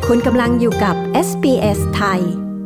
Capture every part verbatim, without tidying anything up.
คุณกำลังอยู่กับ เอส บี เอส ไทย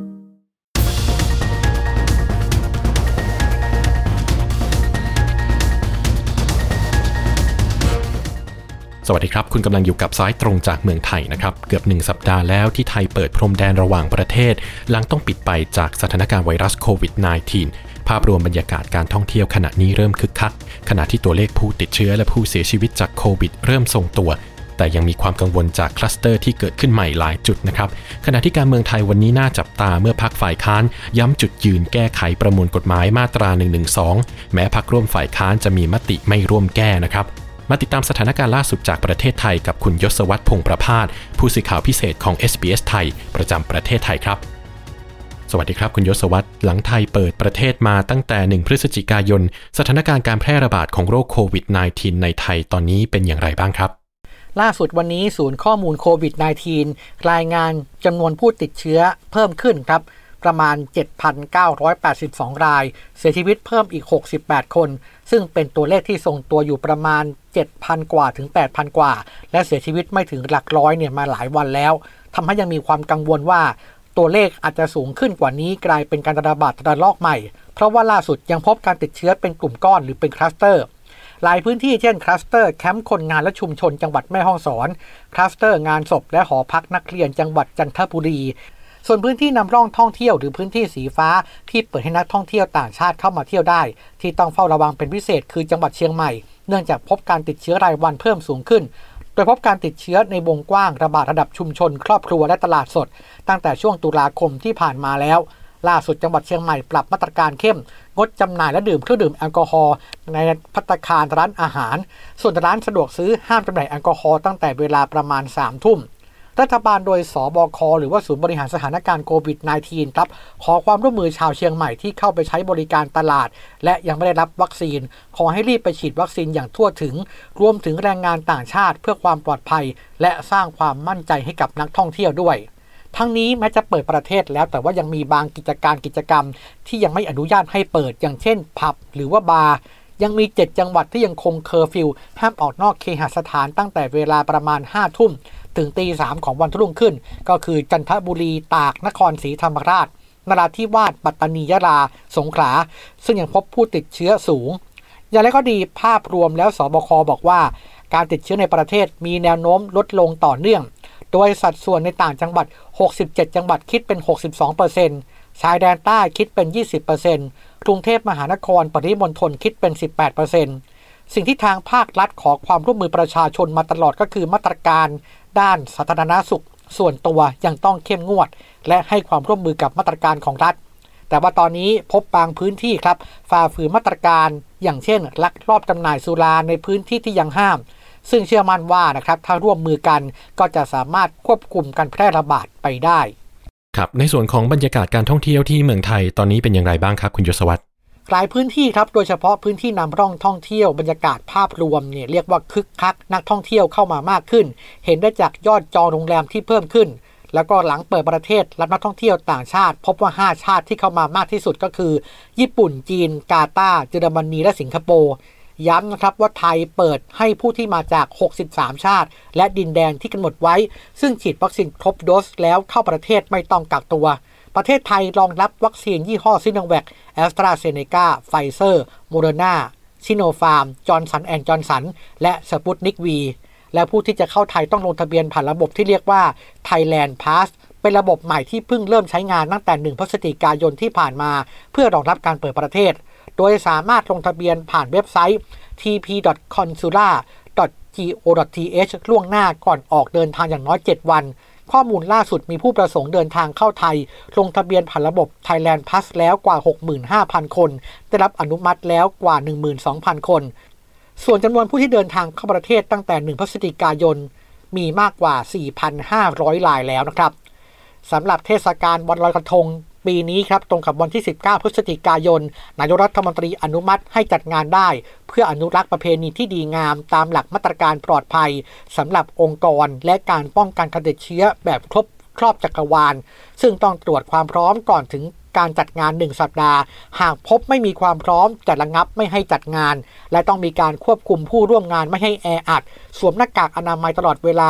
สวัสดีครับคุณกำลังอยู่กับสายตรงจากเมืองไทยนะครับเกือบหนึ่งสัปดาห์แล้วที่ไทยเปิดพรมแดนระหว่างประเทศหลังต้องปิดไปจากสถานการณ์ไวรัสโควิด สิบเก้า ภาพรวมบรรยากาศการท่องเที่ยวขณะนี้เริ่มคึกคักขณะที่ตัวเลขผู้ติดเชื้อและผู้เสียชีวิตจากโควิดเริ่มทรงตัวแต่ยังมีความกังวลจากคลัสเตอร์ที่เกิดขึ้นใหม่หลายจุดนะครับขณะที่การเมืองไทยวันนี้น่าจับตาเมื่อพรรคฝ่ายค้านย้ำจุดยืนแก้ไขประมวลกฎหมายมาตราหนึ่งหนึ่งสองแม้พรรคร่วมฝ่ายค้านจะมีมติไม่ร่วมแก้นะครับมาติดตามสถานการณ์ล่าสุดจากประเทศไทยกับคุณยศวัฒน์พงษ์ประภาสผู้สื่อข่าวพิเศษของ เอส บี เอส ไทยประจำประเทศไทยครับสวัสดีครับคุณยศวัฒน์หลังไทยเปิดประเทศมาตั้งแต่หนึ่งพฤศจิกายนสถานการณ์การแพร่ระบาดของโรคโควิด สิบเก้า ในไทยตอนนี้เป็นอย่างไรบ้างครับล่าสุดวันนี้ศูนย์ข้อมูลโควิด สิบเก้า รายงานจำนวนผู้ติดเชื้อเพิ่มขึ้นครับประมาณ เจ็ดพันเก้าร้อยแปดสิบสอง รายเสียชีวิตเพิ่มอีกหกสิบแปดคนซึ่งเป็นตัวเลขที่ทรงตัวอยู่ประมาณ เจ็ดพัน กว่าถึง แปดพัน กว่าและเสียชีวิตไม่ถึงหลักร้อยเนี่ยมาหลายวันแล้วทำให้ยังมีความกังวลว่าตัวเลขอาจจะสูงขึ้นกว่านี้กลายเป็นการระบาดระลอกใหม่เพราะว่าล่าสุดยังพบการติดเชื้อเป็นกลุ่มก้อนหรือเป็นคลัสเตอร์หลายพื้นที่เช่นคลัสเตอร์แคมป์คนงานและชุมชนจังหวัดแม่ฮ่องสอนคลัสเตอร์งานศพและหอพักนักเรียนจังหวัดจันทบุรีส่วนพื้นที่นำร่องท่องเที่ยวหรือพื้นที่สีฟ้าที่เปิดให้นักท่องเที่ยวต่างชาติเข้ามาเที่ยวได้ที่ต้องเฝ้าระวังเป็นพิเศษคือจังหวัดเชียงใหม่เนื่องจากพบการติดเชื้อรายวันเพิ่มสูงขึ้นโดยพบการติดเชื้อในวงกว้างระบาดระดับชุมชนครอบครัวและตลาดสดตั้งแต่ช่วงตุลาคมที่ผ่านมาแล้วล่าสุดจังหวัดเชียงใหม่ปรับมาตรการเข้มงดจำหน่ายและดื่มเครื่องดื่มแอลกอฮอล์ในภัตตาคารร้านอาหารส่วนร้านสะดวกซื้อห้ามจำหน่ายแอลกอฮอล์ตั้งแต่เวลาประมาณสามทุ่มรัฐบาลโดยสบคหรือว่าศูนย์บริหารสถานการณ์โควิด สิบเก้า ครับขอความร่วมมือชาวเชียงใหม่ที่เข้าไปใช้บริการตลาดและยังไม่ได้รับวัคซีนขอให้รีบไปฉีดวัคซีนอย่างทั่วถึงรวมถึงแรงงานต่างชาติเพื่อความปลอดภัยและสร้างความมั่นใจให้กับนักท่องเที่ยวด้วยทั้งนี้แม้จะเปิดประเทศแล้วแต่ว่ายังมีบางกิจการกิจกรรมที่ยังไม่อนุญาตให้เปิดอย่างเช่นผับหรือว่าบาร์ยังมีเจ็ดจังหวัดที่ยังคงเคอร์ฟิวห้ามออกนอกเคหสถานตั้งแต่เวลาประมาณห้าทุ่มถึงตีสามของวันรุ่งขึ้นก็คือจันทบุรีตากนครศรีธรรมราชนราธิวาสปัตตานียะลาสงขลาซึ่งยังพบผู้ติดเชื้อสูงอย่างไรก็ดีภาพรวมแล้วสบคบอกว่าการติดเชื้อในประเทศมีแนวโน้มลดลงต่อเนื่องโดยสัดส่วนในต่างจังหวัดหกสิบเจ็ดจังหวัดคิดเป็น หกสิบสองเปอร์เซ็นต์ ชายแดนใต้คิดเป็น ยี่สิบเปอร์เซ็นต์ กรุงเทพมหานครปริมณฑลคิดเป็น สิบแปดเปอร์เซ็นต์ สิ่งที่ทางภาครัฐขอความร่วมมือประชาชนมาตลอดก็คือมาตรการด้านสาธารณสุขส่วนตัวยังต้องเข้มงวดและให้ความร่วมมือกับมาตรการของรัฐแต่ว่าตอนนี้พบบางพื้นที่ครับฝ่าฝืนมาตรการอย่างเช่นลักลอบจำหน่ายสุราในพื้นที่ที่ยังห้ามซึ่งเชื่อมั่นว่านะครับถ้าร่วมมือกันก็จะสามารถควบคุมการแพร่ระบาดไปได้ครับในส่วนของบรรยากาศการท่องเที่ยวที่เมืองไทยตอนนี้เป็นอย่างไรบ้างครับคุณยศวัฒน์หลายพื้นที่ครับโดยเฉพาะพื้นที่นำร่องท่องเที่ยวบรรยากาศภาพรวมเนี่ยเรียกว่าคึกคักนักท่องเที่ยวเข้ามามากขึ้นเห็นได้จากยอดจองโรงแรมที่เพิ่มขึ้นแล้วก็หลังเปิดประเทศรับนักท่องเที่ยวต่างชาติพบว่าห้าชาติที่เข้ามามากที่สุดก็คือญี่ปุ่นจีนกาตาร์เยอรมนีและสิงคโปร์ย้ำนะครับว่าไทยเปิดให้ผู้ที่มาจากหกสิบสามชาติและดินแดนที่กำหนดไว้ซึ่งฉีดวัคซีนครบโดสแล้วเข้าประเทศไม่ต้องกักตัวประเทศไทยรองรับวัคซีนยี่ห้อซิโนแวคแอสตราเซเนกาไฟเซอร์โมเดอร์นาซิโนฟาร์มจอห์นสันแอนด์จอห์นสันและสปุตนิกวีและผู้ที่จะเข้าไทยต้องลงทะเบียนผ่านระบบที่เรียกว่า Thailand Pass เป็นระบบใหม่ที่เพิ่งเริ่มใช้งานตั้งแต่หนึ่งพฤศจิกายนที่ผ่านมาเพื่อรองรับการเปิดประเทศโดยสามารถลงทะเบียนผ่านเว็บไซต์ ที พี ดอท คอนซูล่า ดอท จี โอ ดอท ที เอช ล่วงหน้าก่อนออกเดินทางอย่างน้อยเจ็ดวันข้อมูลล่าสุดมีผู้ประสงค์เดินทางเข้าไทยลงทะเบียนผ่านระบบ Thailand Pass แล้วกว่า หกหมื่นห้าพัน คนได้รับอนุมัติแล้วกว่า หนึ่งหมื่นสองพัน คนส่วนจำนวนผู้ที่เดินทางเข้าประเทศตั้งแต่หนึ่งพฤศจิกายนมีมากกว่า สี่พันห้าร้อย รายแล้วนะครับสำหรับเทศกาลวันลอยกระทงปีนี้ครับตรงกับวันที่สิบเก้าพฤศจิกายนนายกรัฐมนตรีอนุมัติให้จัดงานได้เพื่ออนุรักษ์ประเพณีที่ดีงามตามหลักมาตรการปลอดภัยสำหรับองค์กรและการป้องกันการติดเชื้อแบบครบครอบจักรวาลซึ่งต้องตรวจความพร้อมก่อนถึงการจัดงานหนึ่งสัปดาห์หากพบไม่มีความพร้อมจะระงับไม่ให้จัดงานและต้องมีการควบคุมผู้ร่วมงานไม่ให้แออัดสวมหน้ากากอนามัยตลอดเวลา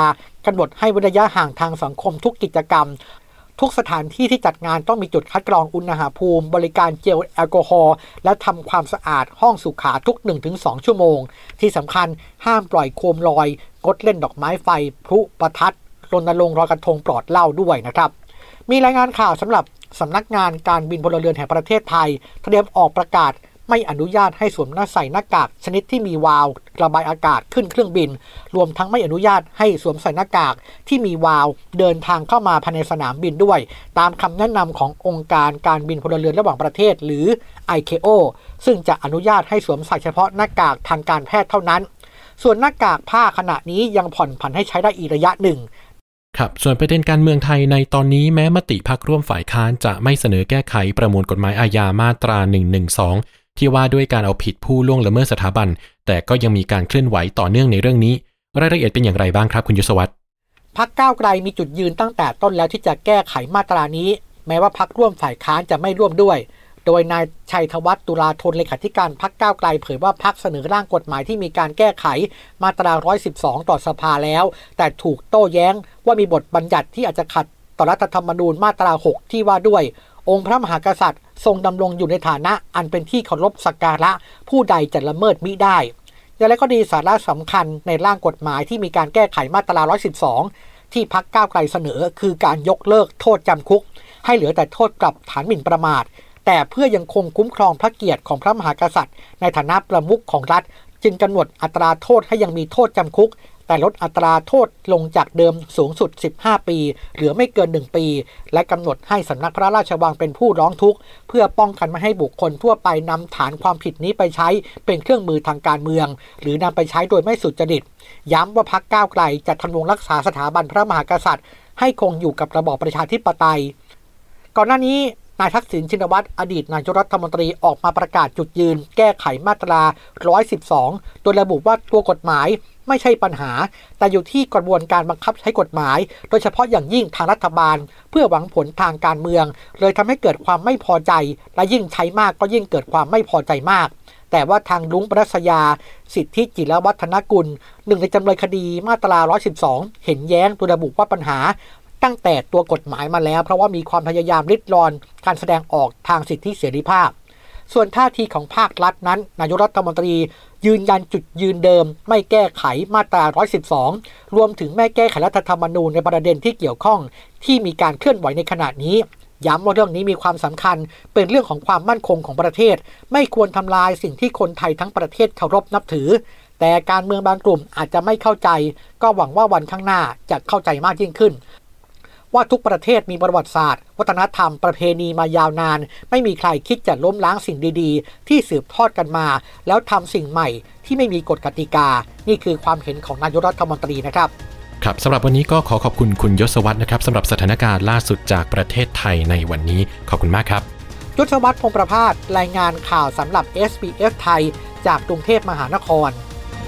กำหนดให้เว้นระยะห่างทางสังคมทุกกิจกรรมทุกสถานที่ที่จัดงานต้องมีจุดคัดกรองอุณหภูมิบริการเจลแอลกอฮอล์และทำความสะอาดห้องสุขาทุก หนึ่งถึงสอง ชั่วโมงที่สำคัญห้ามปล่อยโคมลอยงดเล่นดอกไม้ไฟพลุประทัดรณรงค์ลอยกระทงปลอดเหล้าด้วยนะครับมีรายงานข่าวสำหรับสำนักงานการบินพลเรือนแห่งประเทศไทยเตรียมออกประกาศไม่อนุญาตให้สวมหน้าใส่หน้ากากชนิดที่มีวาล์วระบายอากาศขึ้นเครื่องบินรวมทั้งไม่อนุญาตให้สวมใส่หน้ากากที่มีวาล์วเดินทางเข้ามาภายในสนามบินด้วยตามคำแนะนำขององค์การการบินพลเรือนระหว่างประเทศหรือ ไอ เค โอ ซึ่งจะอนุญาตให้สวมใส่เฉพาะหน้ากากทางการแพทย์เท่านั้นส่วนหน้ากากผ้าขณะนี้ยังผ่อนผันให้ใช้ได้อีกระยะหนึ่งครับส่วนประเด็นการเมืองไทยในตอนนี้แม้มติพรรคร่วมฝ่ายค้านจะไม่เสนอแก้ไขประมวลกฎหมายอาญามาตราหนึ่งหนึ่งสองที่ว่าด้วยการเอาผิดผู้ล่วงละเมิดสถาบันแต่ก็ยังมีการเคลื่อนไหวต่อเนื่องในเรื่องนี้รายละเอียดเป็นอย่างไรบ้างครับคุณยศวัฒน์พรรคก้าวไกลมีจุดยืนตั้งแต่ต้นแล้วที่จะแก้ไขมาตรานี้แม้ว่าพรรคร่วมฝ่ายค้านจะไม่ร่วมด้วยโดยนายชัยธวัฒน์ตุลาธนเลขาธิการพรรคก้าวไกลเผยว่าพรรคเสนอร่างกฎหมายที่มีการแก้ไขมาตราหนึ่งร้อยสิบสองต่อสภาแล้วแต่ถูกโต้แย้งว่ามีบทบัญญัติที่อาจจะขัดต่อรัฐธรรมนูญมาตราหกที่ว่าด้วยองค์พระมหากษัตริย์ทรงดำรงอยู่ในฐานะอันเป็นที่เคารพสักการะผู้ใดจะละเมิดมิได้อย่างไรก็ดีสาระสำคัญในร่างกฎหมายที่มีการแก้ไขมาตราหนึ่งร้อยสิบสองที่พรรคก้าวไกลเสนอคือการยกเลิกโทษจำคุกให้เหลือแต่โทษปรับฐานหมิ่นประมาทแต่เพื่อยังคงคุ้มครองพระเกียรติของพระมหากษัตริย์ในฐานะประมุขของรัฐจึงกำหนดอัตราโทษให้ยังมีโทษจำคุกแต่ลดอัตราโทษลงจากเดิมสูงสุดสิบห้าปีเหลือไม่เกินหนึ่งปีและกำหนดให้สำนักพระราชวังเป็นผู้ร้องทุกข์เพื่อป้องกันไม่ให้บุคคลทั่วไปนำฐานความผิดนี้ไปใช้เป็นเครื่องมือทางการเมืองหรือนำไปใช้โดยไม่สุจริตย้ำว่าพรรคก้าวไกลจะทำรงรักษาสถาบันพระมหากษัตริย์ให้คงอยู่กับระบอบประชาธิปไตยก่อนหน้านี้นายทักษิณชินวัตรอดีตนายกรัฐมนตรีออกมาประกาศจุดยืนแก้ไขมาตราหนึ่งร้อยสิบสองโดยระบุว่าตัวกฎหมายไม่ใช่ปัญหาแต่อยู่ที่กระบวนการบังคับใช้กฎหมายโดยเฉพาะอย่างยิ่งทางรัฐบาลเพื่อหวังผลทางการเมืองเลยทำให้เกิดความไม่พอใจและยิ่งใช้มากก็ยิ่งเกิดความไม่พอใจมากแต่ว่าทางรุ้งปรัชญาสิทธิจิรวัฒนกุลหนึ่งในจำเลยคดีมาตราหนึ่งร้อยสิบสองเห็นแย้งโดยระบุว่าปัญหาตั้งแต่ตัวกฎหมายมาแล้วเพราะว่ามีความพยายามริดรอนการแสดงออกทางสิทธิเสรีภาพส่วนท่าทีของภาครัฐนั้นนายกรัฐมนตรียืนยันจุดยืนเดิมไม่แก้ไขมาตราหนึ่งร้อยสิบสองรวมถึงไม่แก้ไขรัฐธรรมนูญในประเด็นที่เกี่ยวข้องที่มีการเคลื่อนไหวในขณะนี้ย้ำว่าเรื่องนี้มีความสำคัญเป็นเรื่องของความมั่นคงของประเทศไม่ควรทำลายสิ่งที่คนไทยทั้งประเทศเคารพนับถือแต่การเมืองบางกลุ่มอาจจะไม่เข้าใจก็หวังว่าวันข้างหน้าจะเข้าใจมากยิ่งขึ้นว่าทุกประเทศมีประวัติศาสตร์วัฒนธรรมประเพณีมายาวนานไม่มีใครคิดจะล้มล้างสิ่งดีๆที่สืบทอดกันมาแล้วทำสิ่งใหม่ที่ไม่มีกฎกติกานี่คือความเห็นของนายกรัฐมนตรีนะครับครับสำหรับวันนี้ก็ขอขอบคุณคุณยศวัฒน์นะครับสำหรับสถานการณ์ล่าสุดจากประเทศไทยในวันนี้ขอบคุณมากครับยศวัฒน์พงษ์ประภาสรายงานข่าวสำหรับ เอส บี เอส ไทยจากกรุงเทพมหานคร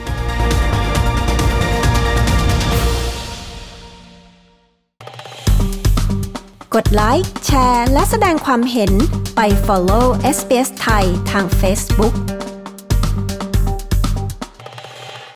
กดไลค์แชร์และแสดงความเห็นไป follow เอส บี เอส ไทยทาง Facebook